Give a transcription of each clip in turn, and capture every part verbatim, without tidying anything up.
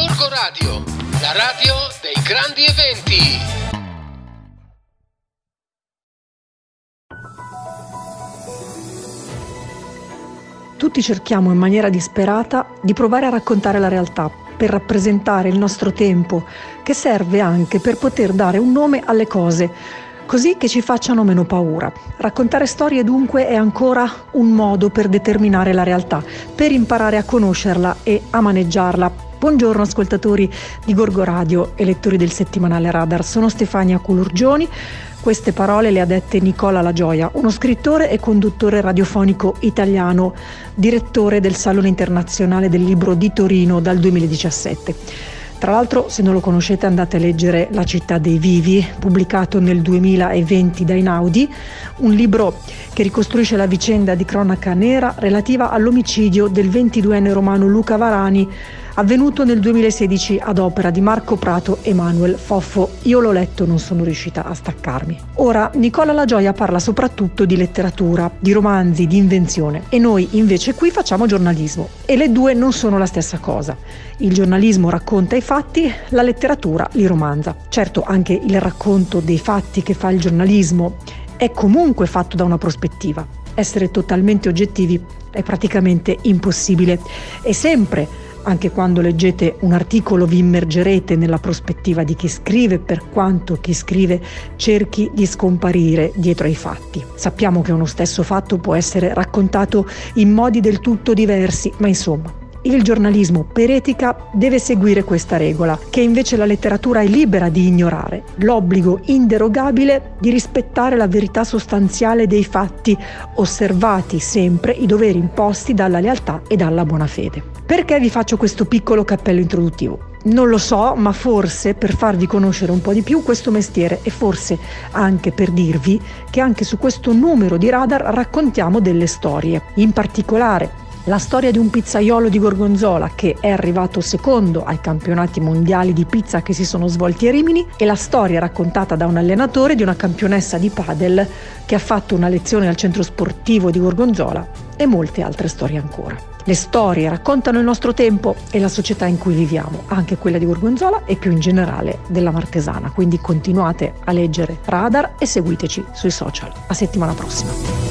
Gorgo Radio, la radio dei grandi eventi. Tutti cerchiamo in maniera disperata di provare a raccontare la realtà, per rappresentare il nostro tempo, che serve anche per poter dare un nome alle cose, così che ci facciano meno paura. Raccontare storie dunque è ancora un modo per determinare la realtà, per imparare a conoscerla e a maneggiarla. Buongiorno ascoltatori di Gorgo Radio e lettori del settimanale Radar, sono Stefania Culurgioni. Queste parole le ha dette Nicola La Gioia, uno scrittore e conduttore radiofonico italiano, direttore del Salone Internazionale del Libro di Torino dal duemiladiciassette. Tra l'altro, se non lo conoscete, andate a leggere La città dei vivi, pubblicato nel duemilaventi da Einaudi, un libro che ricostruisce la vicenda di cronaca nera relativa all'omicidio del ventiduenne romano Luca Varani, avvenuto nel duemilasedici ad opera di Marco Prato e Manuel Foffo. Io l'ho letto, non sono riuscita a staccarmi. Ora, Nicola La Gioia parla soprattutto di letteratura, di romanzi, di invenzione, e noi invece qui facciamo giornalismo, e le due non sono la stessa cosa. Il giornalismo racconta i fatti, la letteratura li romanza. Certo, anche il racconto dei fatti che fa il giornalismo è comunque fatto da una prospettiva. Essere totalmente oggettivi è praticamente impossibile, e sempre, anche quando leggete un articolo, vi immergerete nella prospettiva di chi scrive, per quanto chi scrive cerchi di scomparire dietro ai fatti. Sappiamo che uno stesso fatto può essere raccontato in modi del tutto diversi, ma insomma, il giornalismo per etica deve seguire questa regola, che invece la letteratura è libera di ignorare: l'obbligo inderogabile di rispettare la verità sostanziale dei fatti, osservati sempre i doveri imposti dalla lealtà e dalla buona fede. Perché vi faccio questo piccolo cappello introduttivo? Non lo so, ma forse per farvi conoscere un po' di più questo mestiere, e forse anche per dirvi che anche su questo numero di Radar raccontiamo delle storie. In particolare la storia di un pizzaiolo di Gorgonzola che è arrivato secondo ai campionati mondiali di pizza che si sono svolti a Rimini, e la storia raccontata da un allenatore di una campionessa di padel che ha fatto una lezione al centro sportivo di Gorgonzola, e molte altre storie ancora. Le storie raccontano il nostro tempo e la società in cui viviamo, anche quella di Gorgonzola e più in generale della Martesana. Quindi continuate a leggere Radar e seguiteci sui social. A settimana prossima.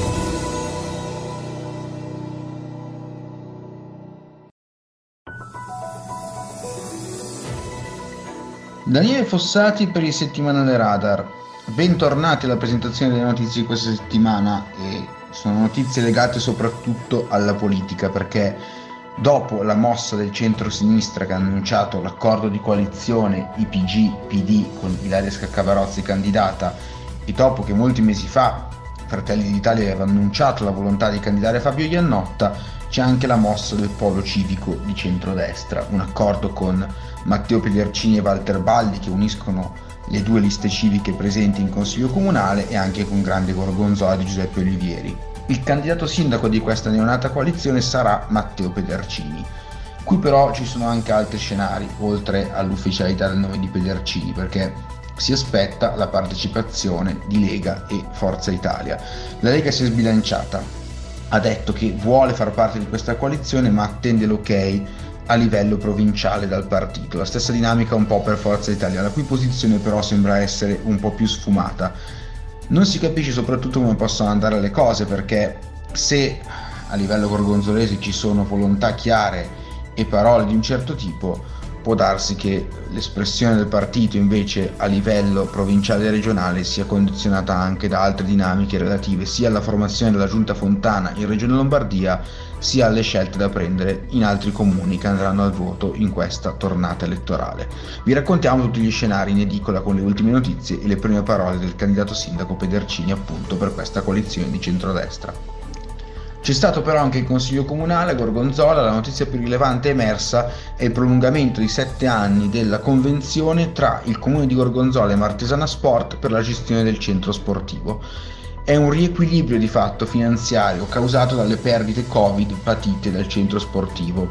Daniele Fossati per il settimanale Radar. Bentornati alla presentazione delle notizie di questa settimana, e sono notizie legate soprattutto alla politica, perché dopo la mossa del centro-sinistra che ha annunciato l'accordo di coalizione I P G P D con Ilaria Scaccavarozzi candidata, e dopo che molti mesi fa Fratelli d'Italia aveva annunciato la volontà di candidare Fabio Iannotta, c'è anche la mossa del polo civico di centrodestra, un accordo con Matteo Pedercini e Walter Baldi che uniscono le due liste civiche presenti in Consiglio Comunale, e anche con Grande Gorgonzola di Giuseppe Olivieri. Il candidato sindaco di questa neonata coalizione sarà Matteo Pedercini. Qui però ci sono anche altri scenari, oltre all'ufficialità del nome di Pedercini, perché si aspetta la partecipazione di Lega e Forza Italia. La Lega si è sbilanciata, ha detto che vuole far parte di questa coalizione, ma attende l'ok a livello provinciale dal partito. La stessa dinamica un po' per Forza Italia, la cui posizione però sembra essere un po' più sfumata. Non si capisce soprattutto come possono andare le cose, perché se a livello gorgonzolese ci sono volontà chiare e parole di un certo tipo, può darsi che l'espressione del partito invece a livello provinciale e regionale sia condizionata anche da altre dinamiche relative sia alla formazione della Giunta Fontana in Regione Lombardia, sia alle scelte da prendere in altri comuni che andranno al voto in questa tornata elettorale. Vi raccontiamo tutti gli scenari in edicola con le ultime notizie e le prime parole del candidato sindaco Pedercini, appunto, per questa coalizione di centrodestra. C'è stato però anche il Consiglio Comunale a Gorgonzola. La notizia più rilevante emersa è il prolungamento di sette anni della convenzione tra il Comune di Gorgonzola e Martesana Sport per la gestione del centro sportivo. È un riequilibrio di fatto finanziario causato dalle perdite Covid patite dal centro sportivo.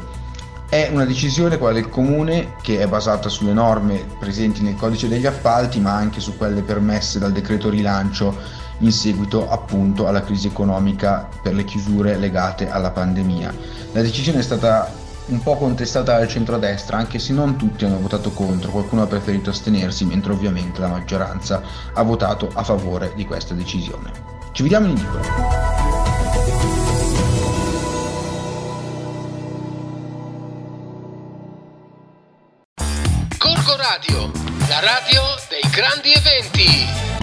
È una decisione, quella del Comune, che è basata sulle norme presenti nel codice degli appalti, ma anche su quelle permesse dal decreto rilancio in seguito appunto alla crisi economica per le chiusure legate alla pandemia. La decisione è stata un po' contestata dal centrodestra, anche se non tutti hanno votato contro, qualcuno ha preferito astenersi, mentre ovviamente la maggioranza ha votato a favore di questa decisione. Ci vediamo in edicola. Gorgo Radio, la radio dei grandi eventi.